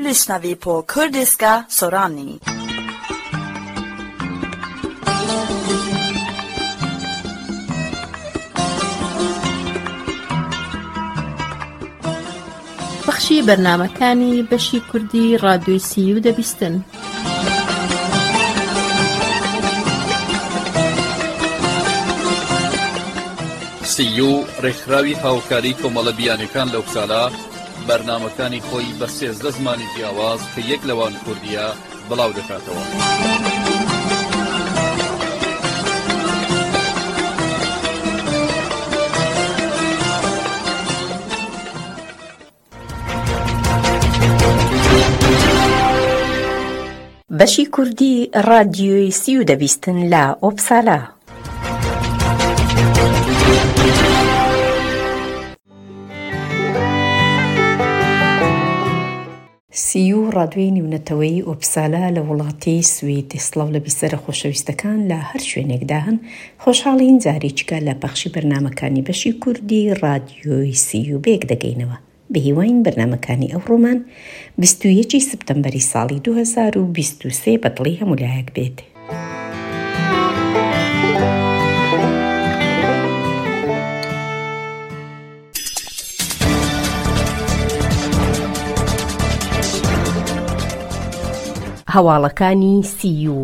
lyssnar vi på kurdiska Sorani. بەخشی بەرنامەکانی بەشی کوردی ڕادیۆی سیو دەبیستن. سیو ڕێکخراوی هاوکاری کۆمەڵە بیانەکان لەو ساڵە بەرنامەکانی خۆی بە 13 زمانی جیاواز کە یەک لەوان کوردیە بڵاو دەکاتەوە. بەشی کوردی ڕادیۆی سیو دەبیستن لە ئۆپسالا. سیو ڕادیۆی نێونەتەوەی ئۆپسالا لە وڵاتی سوید. سڵاو لە بیسەرە خۆشەویستەکان لە هەر شوێنێکدا هەن. خۆشحاڵین جارێکیکە لە بەخشی بەرنامەکانی بەشی کوردی ڕادیۆی سیو بێک دەگەینەوە. بەهیواین بەرنامەکانی ئەوڕۆمان 21 سپتەمبەری ساڵی 2023 بەدڵی هەمولایەک بێت. هەواڵەکانی سیو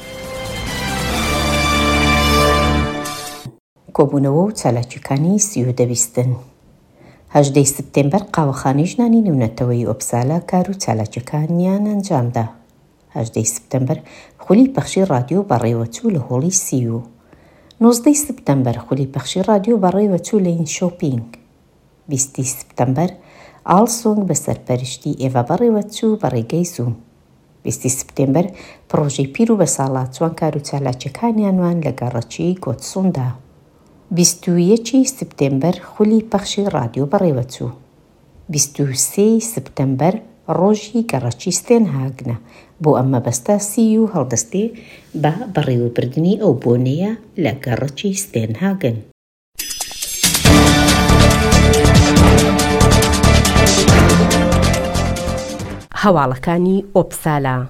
کۆبوونەوە و چالاکیەکانی سیو دەبیستن. 18 سپتێمبەر قاوەخانەی ژنانی نێونەتەوەی ئۆپسالا کار و چالاکیەکانیان ئەنجامدا. 18 سپتەمبەر خولی پەخشی ڕادیۆ بەڕێوەچوو لە هۆڵی سیو. 19 سپتەمبەر خولی پەخشی ڕادیۆ بەڕێوەچوو لە ئینشۆپینگ. 20 سپتەمبەر ئاڵسۆنگ بە سەرپەرشتی ئێڤە بەڕێوەچوو بە ڕێگەی زووم. 20 سپتێمبەر پرۆژەی پیر و بە ساڵات چوان کار و چالاکیەکانیانوان لە گەڕەکی کۆتسووندا. 21 سپتێمبەر خولی پەخشی ڕادیۆ بەڕێوەچوو. 23 سپتەمبەر ڕۆژی گەڕەکی ستێنهاگنە. بۆ ئەم مەبەستە سیو هەڵدەستێ بە بەڕێوەبردنی ئەو بۆنەیە لە گەڕەکی ستێنهاگن. هەواڵەکانی ئۆپسالا.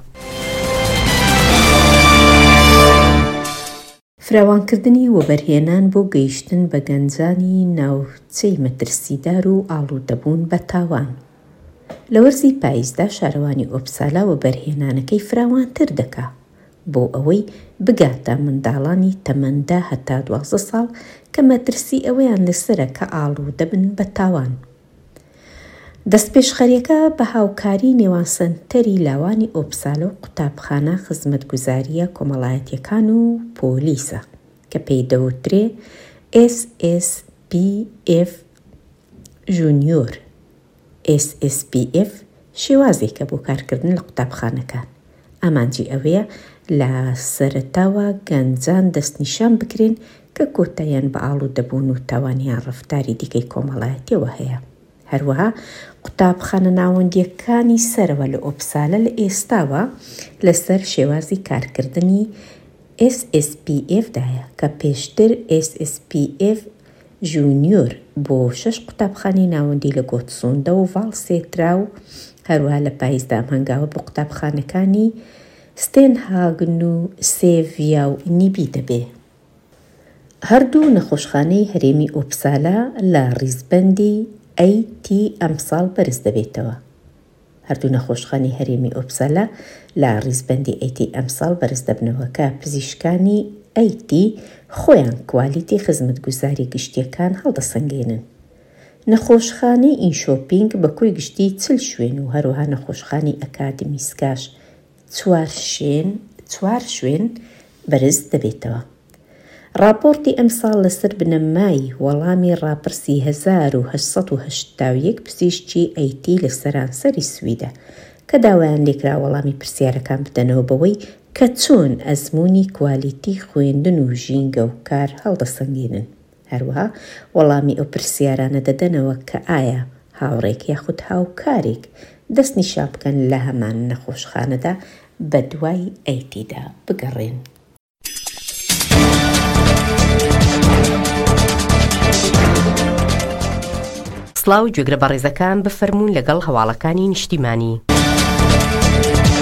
فراوانکردنی وەبەرهێنان بۆ گەیشتن بە گەنجانی ناوچەی مەترسیدار و ئاڵوودەبوون بە تاوان. لە وەرزی پاییزدا شارەوانی ئۆپسالا وەبەرهێنانەکەی فراوانتر دەکا بۆ ئەوەی بگاتە منداڵانی تەمەندا هەتا 12 ساڵ کە مەترسی ئەوەیان لەسرە کە ئاڵوودەبن بە تاوان. دەستپێشخەریەکە بە هاوکاری نێوان سەنتەری لاوانی ئۆپسالا و قوتابخانە خزمەتگوزاریە کۆمەڵایەتیەکان و پۆلیسە کە پێی دەوترێ SSPF جونیۆر. SSPF شێوازێکە بۆ کارکردن لە قوتابخانەکان. ئامانجی ئەوەیە لە سەرەتاوە گەنجان دەستنیشان بکرێن کە کۆتاییان بە ئاڵوودەبوون و تاوانیان ڕەفتاری دیکەی کۆمەڵایەتیەوە هەیە. هەروەها قوتابخانە ناوەندیەکانی سەرەوە لە ئۆپسالا لە ئێستاوە لەسەر شێوازی کارکردنی SSPF-دایە کە پێشتر SSPF جونیۆر بۆ 6 قوتابخانەی ناوەندی لە گۆتسووندا و ڤالسێترا و هەروەها لە پاییزدا هەنگاوە بە قوتابخانەکانی ستێنهاگن و سێڤیا و نیبی دەبێ. هەردوو نەخۆشخانەی هەرێمی ئۆپسالا لە ڕیزبەندی AT ئەمساڵ بەرز دەبێتەوە. هەردوو نەخۆشخانەی هەرێمی ئۆپسالا لە ڕیزبەندی AT ئەمساڵ بەرز دەبنەوە کە پزیشکانی AT خۆیان کوالیتی خزمەتگوزاری گشتیەکان هەڵدەسەنگێنن. نەخۆشخانەی ئینشۆپینگ بە کۆی گشتی 40 شوێن و هەروەها نەخۆشخانەی ئەکادمیسکاش 4 شوێن بەرز دەبێتەوە. راپۆرتی ئەمساڵ لەسەر بنەمای وەڵامی ڕاپرسی 1881 پزیشکی AT لە سەرانسەری سویدە کە داوایان لێکرا وەڵامی پرسیارەکان بدەنەوە بەوەی کە چۆن ئەزموونی کوالیتی خوێندن و ژینگە و کار هەڵدەسەنگێنن. هەروەها وەڵامی ئەو پرسیارانە دەدەنەوە کە ئایا هاوڕێک یاخود هاوکارێک دەستنیشان بکەن لە هەمان نەخۆشخانەدا بە دوای ATدا بگەڕێن. سڵاو گوێگرە بەڕێزەکان بفەرموون لەگەڵ هەواڵەکانی نیشتیمانی.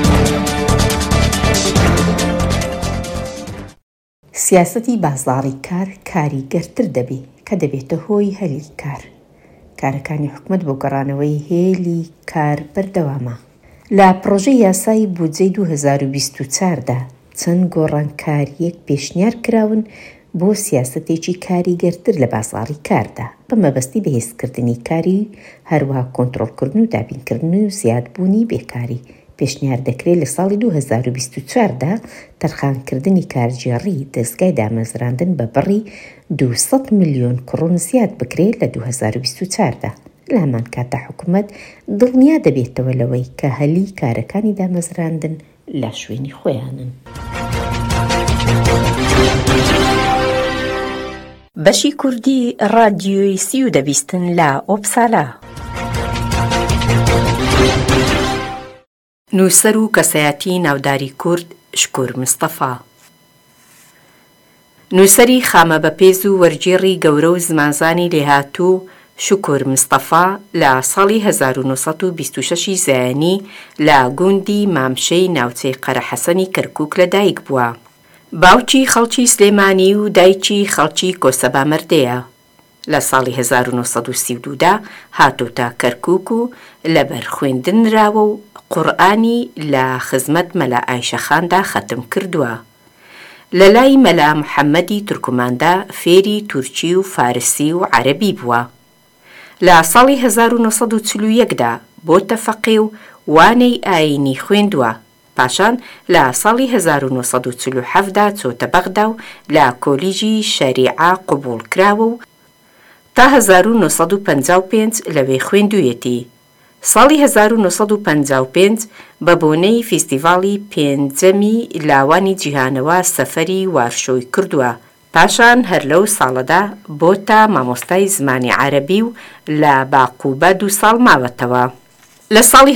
سیاسەتی بازاڕی کار کاریگەرتر دەبێ کە دەبێتە هۆی هەلی کار. کارەکانی حکومەت بۆ گەڕانەوەی هێلی کار بەردەوامە. لە پرۆژەی یاسای بودجەی 2024دا چەند گۆڕانکاریەک پێشنیار کراون بۆ سیاسەتێکی کاریگەرتر لە بازاڕی کاردا بە مەبەستی بەهێزکردنی کاری، هەروەها کۆنتڕۆڵکردن و دابینکردن و زیادبوونی بێکاری. پێشنیار دەکرێت لە ساڵی 2024دا تەرخانکردنی کارگێڕی دەستگای دامەزراندن بە بڕی 200 میلیۆن کڕۆن زیاد بکرێت لە 2024دا. لە هەمان کاتە حکوومەت دڵنیا دەبێتەوە لەوەی کە هەلی کارەکانی دامەزراندن لە شوێنی خۆیانن. بەشی کوردی ڕادیۆی سیو دەبیستن لە ئۆپسالا. نووسەر و کەسایەتی ناوداری کورد شکور مستەفا. نووسەری خامە بەپێز و وەرگێڕی گەورە و زمانزانی لێهاتوو شکور مستەفا لە ساڵی 1926 زایانی لە گوندی مامشەی ناوچەی قەرەحەسەنی کەرکووک لەدایک بووە. باوکی خەڵکی سلێمانی و دایکی خەڵکی کۆسەبامەردەیە. لە ساڵی 1932دا هاتۆتە کەرکووک و لەبەر خوێندنراوە و قورئانی لە خزمەت مەلا ئایشەخاندا ختم کردووە. لە لای مەلا محەممەدی تورکماندا فێری تورکی و فارسی و عەرەبی بووە. لە ساڵی 1941دا بۆتە فەقێ و وانەی ئاینی خوێندووە. پاشان لە ساڵی 1947دا چۆتە بەغدا و لە کۆلیژی شەریعە قبوڵ کراوە و تا 1955 لەوێ خوێندوویەتی. ساڵی 1955 بە بۆنەی فیستیڤاڵی پێنجەمی لاوانی جیهانەوە سەفەری وارشۆی کردووە. پاشان هەر لەو ساڵەدا بۆتە مامۆستای زمانی عەرەبی و لە باقووبە 2 ساڵ ماوەتەوە. لە ساڵی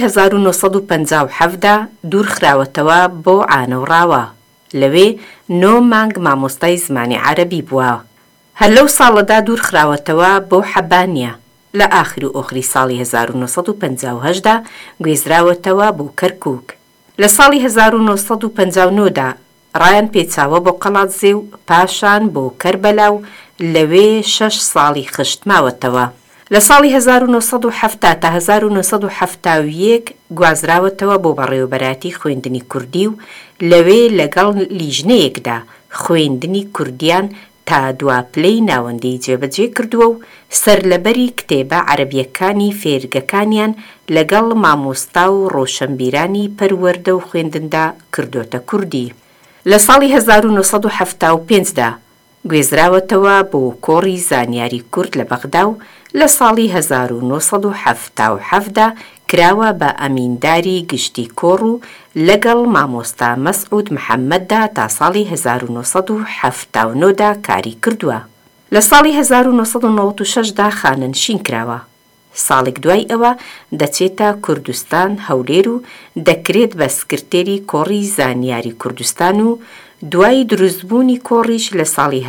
1957دا دوورخراوەتەوە بۆ ئانەوڕاوە. لەوێ 9 مانگ مامۆستای زمانی عەرەبی بووە. هەر لەو ساڵەدا دوورخراوەتەوە بۆ حەبانیە. لە ئاخر و ئۆخری ساڵی 1958دا گوێزراوەتەوە بۆ کەرکووک. لە ساڵی 1959دا ڕایان پێچاوە بۆ قەڵاتزێ و پاشان بۆ کەربەلا و لەوێ 6 ساڵی خشت ماوەتەوە. لە ساڵی 1970 تا 1971 گوازراوەتەوە بۆ بەڕێوەبەراتی خوێندنی کوردی و لەوێ لەگەڵ لیژنەیەکدا خوێندنی کوردیان تا دواپلەی ناوەندی جێبەجێ کردووە و سەرلەبەری کتێبە عەرەبیەکانی فێرگەکانیان لەگەڵ مامۆستا و ڕۆشنبیرانی پەروەردە و خوێندندا کردوتە کوردی. لە ساڵی 1975دا گوێزراوەتەوە بۆ کۆڕی زانیاری کورد لە بەغدا و لە ساڵی 1977دا کراوە بە ئەمینداری گشتی کۆڕ و لەگەڵ مامۆستا مەسعود محەممەددا تا ساڵی 1979دا کاری کردووە. لە ساڵی 1996دا خانەنشین کراوە. ساڵێک دوای ئەوە دەچێتە کوردستان هەولێر و دەکرێت بە سکرتێری کۆڕی زانیاری کوردستان و دوای دروستبوونی کۆڕیش لە ساڵی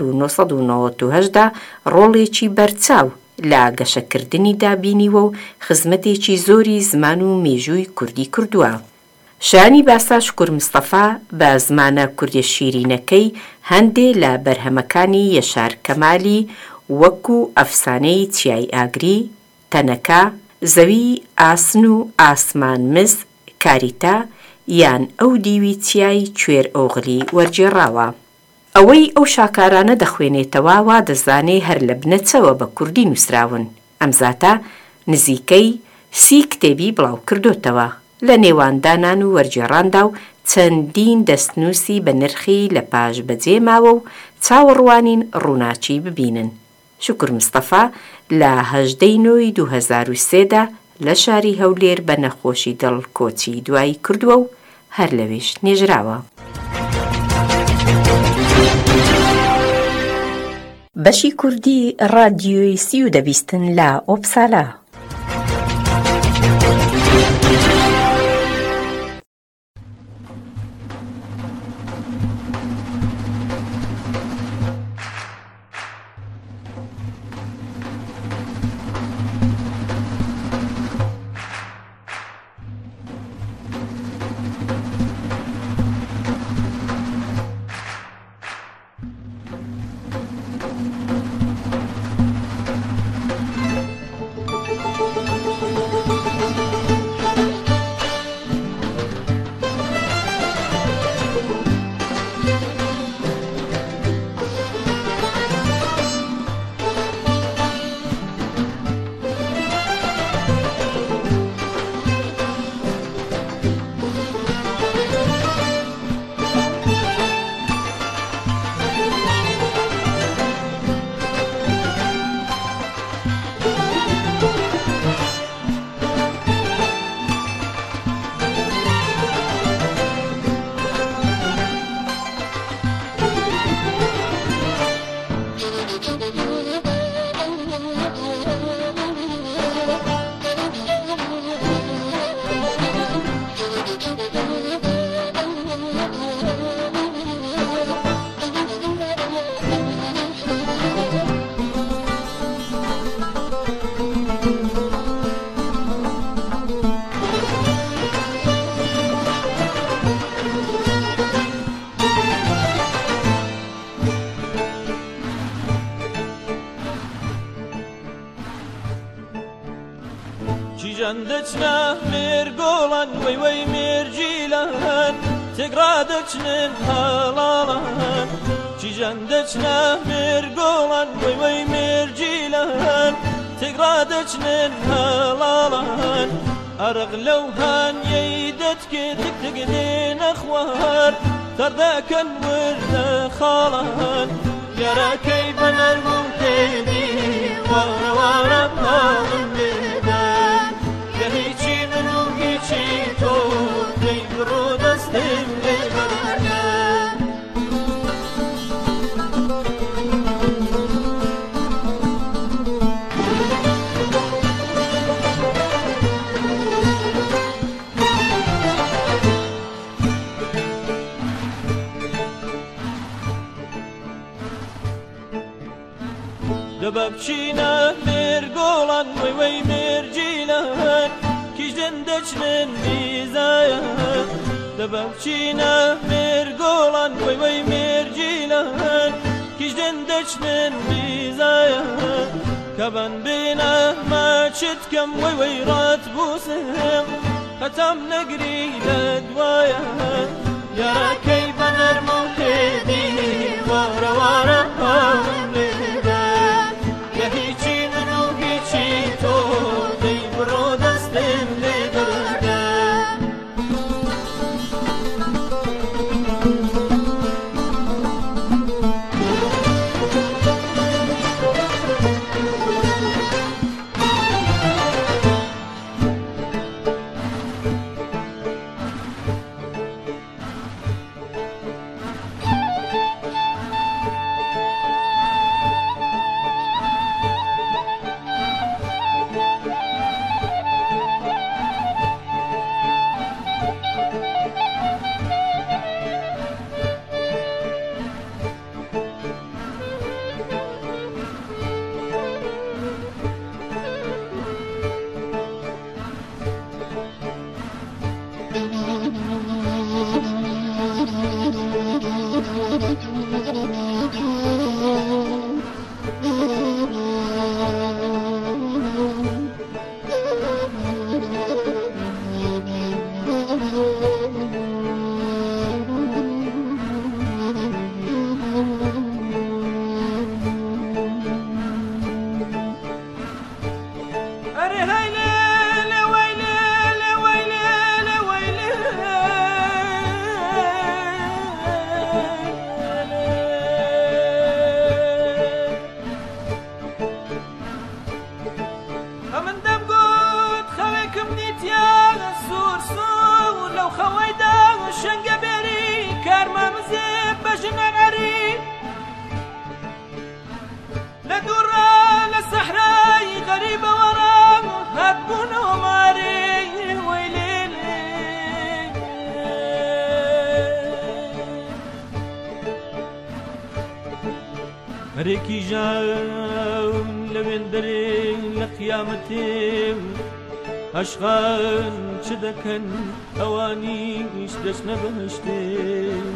1998دا ڕۆڵێکی بەرچاو لە گەشەکردنی دابینیوە و خزمەتێکی زۆری زمان و مێژووی کوردی کردووە. شانی باسا شکور مستەفا بە زمانە کوردی شیرینەکەی هەندێ لە بەرهەمەکانی یەشار کەمالی وەکو ئەفسانەی چیای ئاگری، تەنەکە، زەوی ئاسن و ئاسمان مز، کاریتا یان ئەو دیوی چیای کوێر ئۆغڵی وەرجێڕاوە. ئەوەی ئەو شاکارانە دەخوێنێتەوە وا دەزانێ هەر لە بنەچەوە بە کوردی نووسراون. ئەمزاتە نزیکەی 30 کتێبی بڵاو کردوتەوە. لە نێواندانان و وەرجێڕاندا و چەندین دەستنووسی بە نرخی لە پاش بەجێ ماوە و چاوەڕوانین ڕووناچی ببینن. شکور مستەفا لە 18 نۆی 2003دا لە شاری هەولێر بە نەخۆشی دڵ کۆچی دوایی کردووە و هەر لەوێش نێژراوە. بەشی کوردی ڕادیۆی سیو دەبیستن لە ئۆپسالا. دەچنە مێرگۆڵان وەی مێرجیلان تێگرا دەچنن هەڵاڵان کیژان دەچنە مێرگۆڵان وەی مێرجیلان تێگرا دەچنن هەڵاڵان ئەرق لەو هانیەی دەتکێ تک دێنە خوار دەردەکەن وردە خاڵان یارەکەی بەنەرم و تێدی وارە پاڵم لێدان کە هیچی من و هیچی تۆ دەی بڕۆ دەستم لێ بەردان دەبە بچینە مێرگۆڵان وەی مێرجیلان کیژدەن دەچنن بیزایان دەبە بچینە مێرگۆڵان وەی مێرجیلان کیژدەن دەچنن بیزایان کەبەن بێنە ماچت کەم وەی ڕات بوسم هەتام نەگری لە دوایان یارەکەی بەنەرم و تێدی وارە پاڵم لێدان کە هیچی من و هیچی تۆ دەی بڕۆ دەستم لێ بەردان هەرێکی ژاون لەوێن دەرێ لە قیامەتێم عەشقان چ دەکەن ئەوانیش دەچنە بەهەشتێم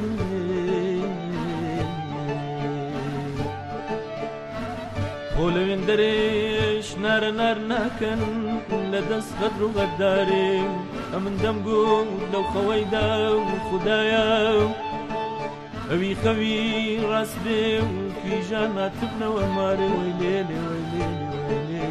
خۆ لەوێن دەرێش نارە نار ناکەن لە دەست غەدر و غەدارێم ئەمن دەمگوت لەو خەوەیدا و خودایە ئەوی خەوی ڕاست بێ و کیژان ناتبنەوە مارێ وەی لێلێ وەی لێلێ وەی لێ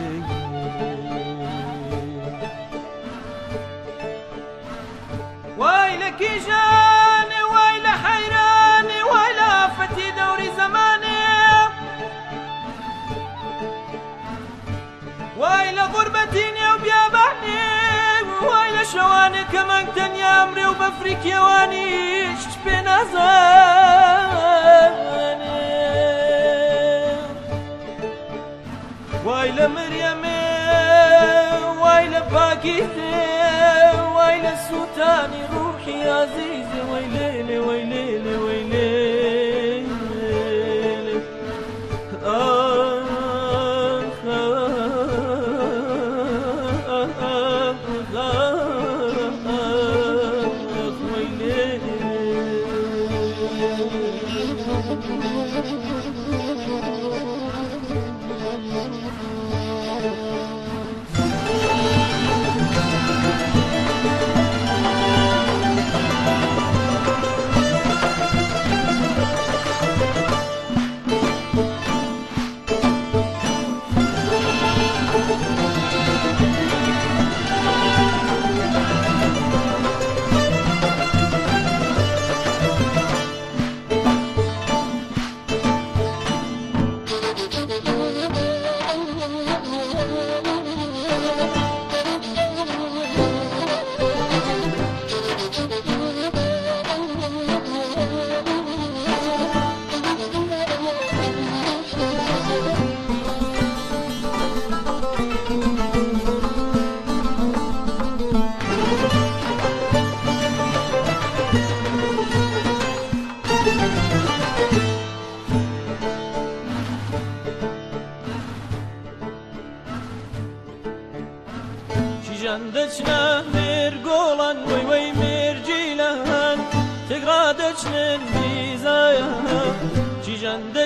وای لە کیژانێ وای لە حەیرانێ وای لە ئافەتی دەوری زەمانێ وای لە غوربەتی نێو بیابانێ وای لە شەوانێ کە مانگ تەنیا ئەمرێ و بەفری کێوانیش پێ نازانێ وای لە مریەمێ وای لە پاکیتێ وای لە سووتانی ڕوحی عەزیزێ وای لێلێ وای لێلێ وای لێلێ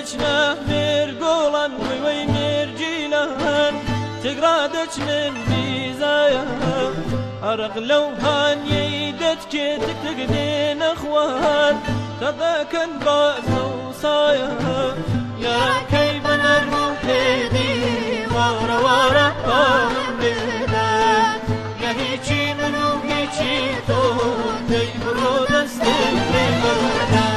دچنا مرگولان وی مرجیلان تقرادش من بیزایا عرق لو هان يدت كتك تقدين اخوان تذاكن بازو صايا يا كيف نرمو كيدي ورا ورا بلدا يا هيجي منو هيجي تو تيبرو دستي مردا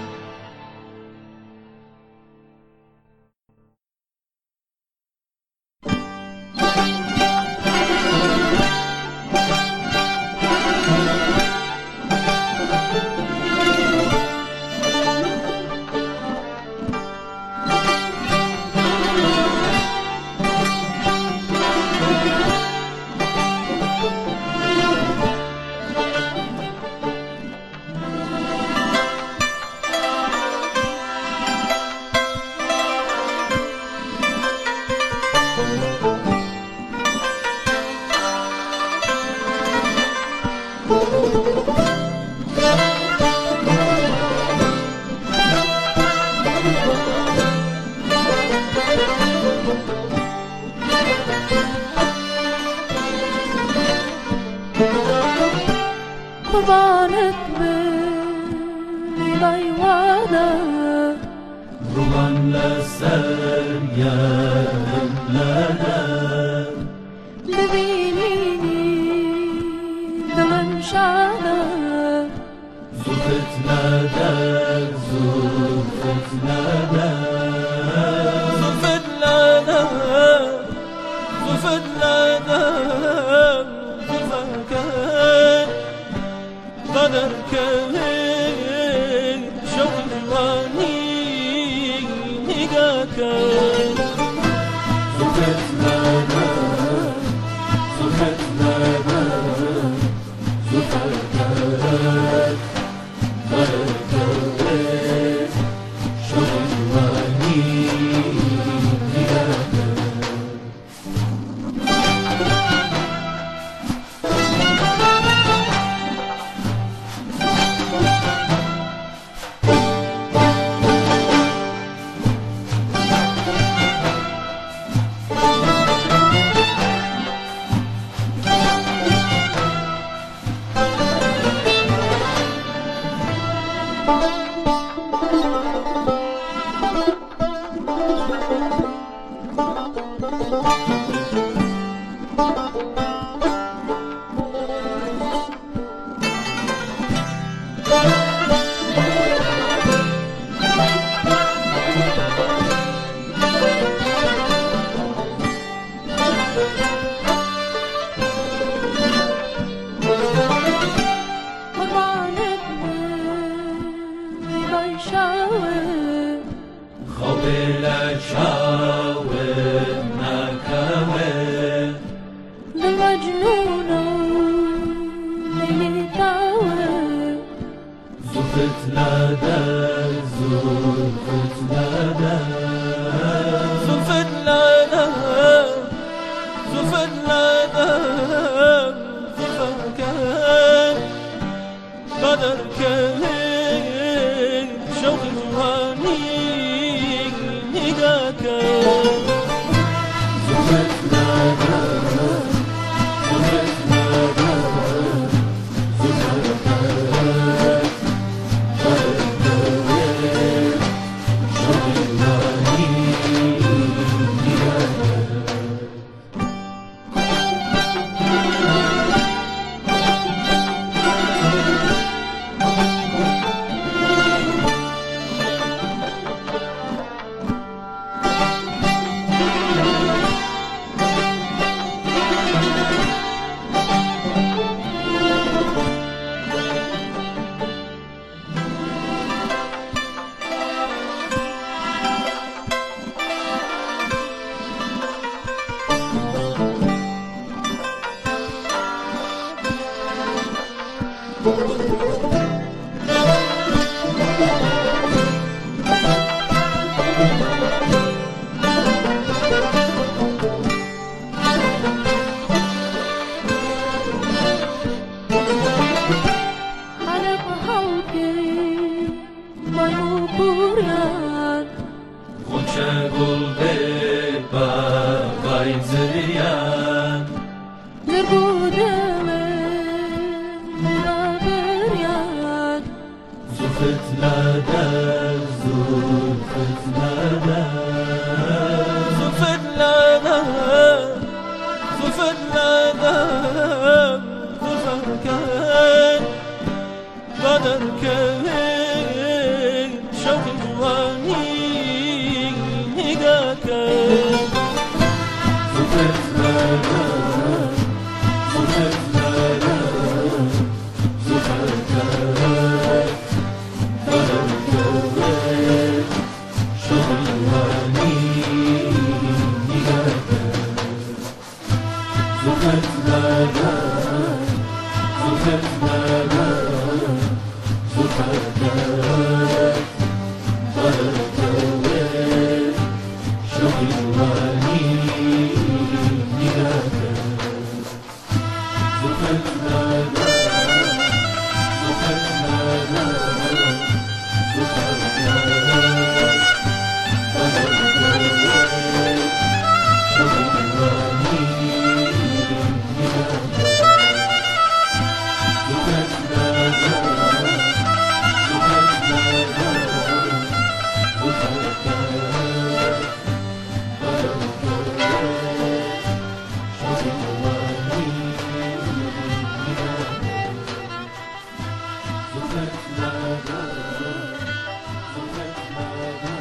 قربانت بی وادا روان لسر لنا ببینی دلم شادا زلفت ندر زلفت ندر زلفت ندر زلفت ندر زلفك قدر كهين شوق جواني نقاك زلفت ندر زلفت ندر زلفك قدر كهين شوق جواني نقاك زلفت لادا زلفت لادا زلفت لادا زلفت لادا زلفت كان بدر كان شوق جواني نقاك زلفت لادا زلفت لادا زلفت كان بدر كان شوق جواني نقاك زلفت لادا زلفت لادا زلفت كان بدر كان شوق جواني نقاك زلفت لادا زلفت لادا زلفت كان بدر كان شوق جواني نقاك زلفت لادا زلفت لادا زلفت كان بدر كان شوق جواني نقاك زلفت لادا زلفت لادا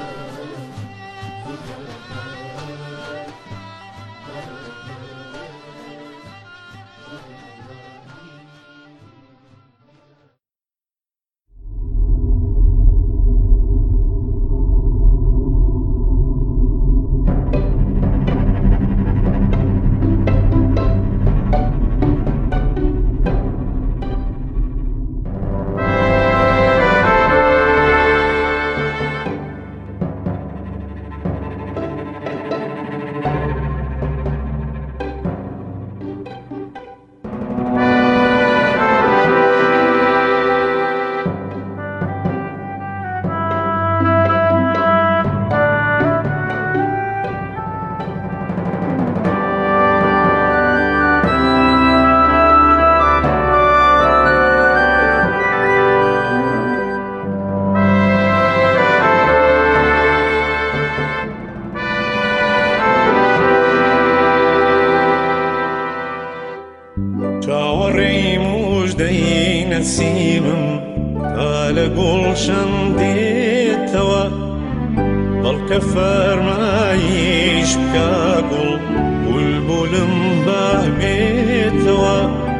چاوەڕێی موژدەی نەسیمم تا لە گوڵشەم دێتەوە بەڵکە فەرمایش بکا گوڵ بولبولم بابێتەوە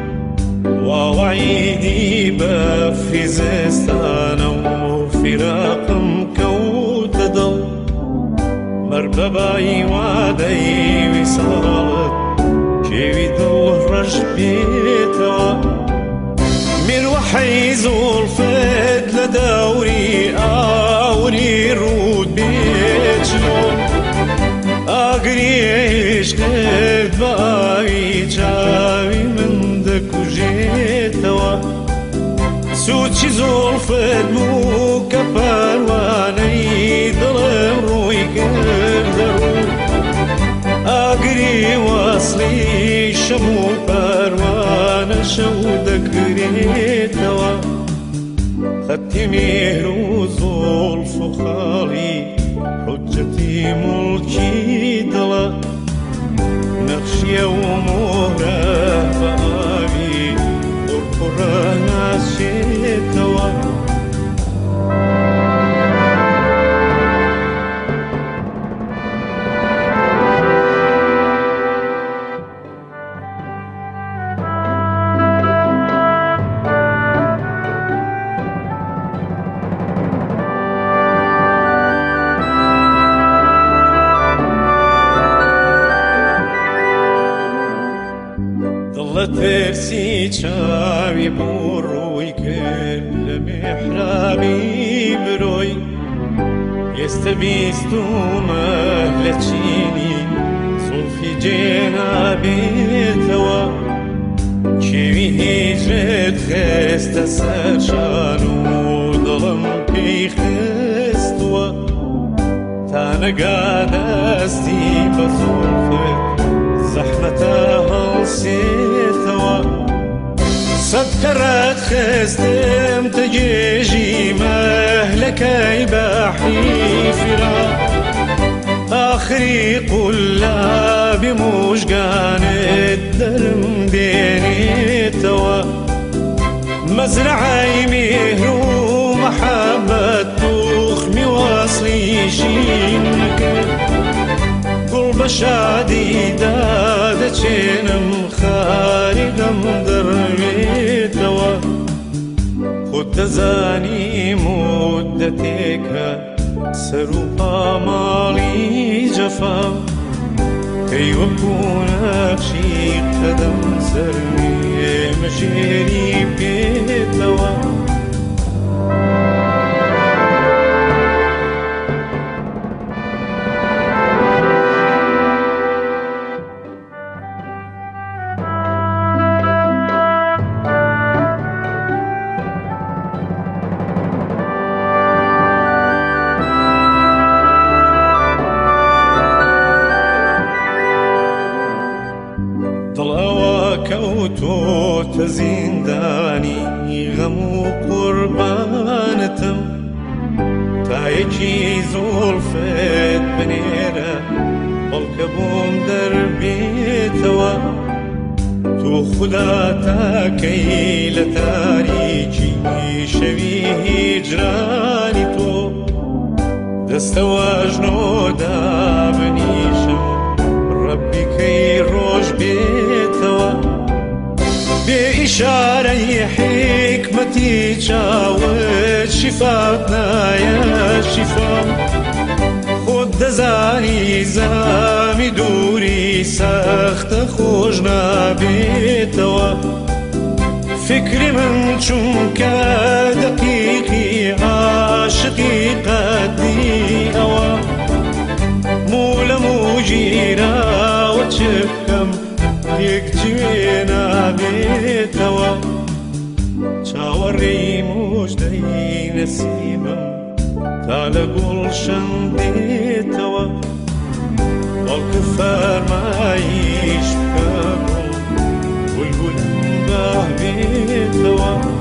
واوعیدی بە فیزستانە و فیراقم کەوتە دڵ مەر بەبایی وادەی ویساڵت کێوی دڵ ڕەش بێتەوە میروەحەی زوڵفت لە دەوری ئاوری ڕوود بێچنۆ ئاگری عشقت بە ئاوی چاوی من دەکوژێتەوە سوچی زوڵفت بوو کە پەروانەی دڵم ڕووی کردە ڕوو ئاگری وەسڵی شەم و پەروانە شەو دەگرێتەوە خەتی مێر و زوڵف و خاڵی حوجەتی موڵکی دڵە نەخشیە و مۆرە بە ئاوی قورقوڕە ناسێتەوە ترسی چاوی بۆ ڕووی کرد لە میحرابی برۆی ئێستا بیستومە لە چینی زوڵفی جێنابێتەوە کێوی هیجرت خستە سەر شان و دڵم پێی خستووە تا نەگا دەستی بە زوڵفت زەحمەتە هەڵسێتەوە سكرت خستم تجيجي مهلكي بحي فراق آخري قلا بموجقان الدرم ديني توا مزرعي مهر ومحبة تخمي واصلي شينك قلب شادي دادة شينم خارقم درمي توا خد زاني مدتك سروها مالي جفا كي يكون شي قدم سري مجيري بيتوا كوتو تزينداني غمو قربانتم تايجي زولفت بنيرة والكبوم دربي توا تو خدا تاكي لتاريجي شوي هجراني تو دستواجنو دابنيشم ربي كي روش بيتوا بإشارة حكمتي جاوت شفاتنا يا شفا خود زاني زامي دوري سخت خوشنا بيتوا فكري من چونك دقيقي عاشقي قدي أوا مولا موجيرا وتشكم يكتوينا بيتوا شاوري مجدي نسيمم تعال قول شنديتوا والكفار ما يشبكم والقلب باه بيتوا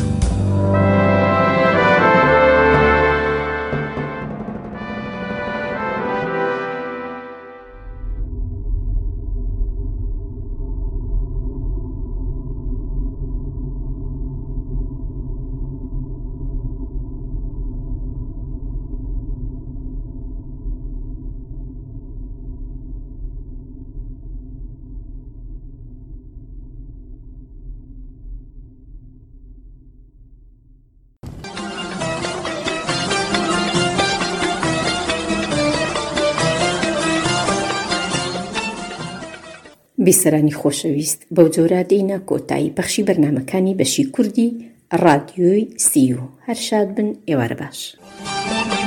بیسەرانی خۆشەویست بەو جۆرە دێینە کۆتایی بەخشی بەرنامەکانی بەشی کوردی ڕادیۆی سیو هەر شاد بن ئێوارە باش.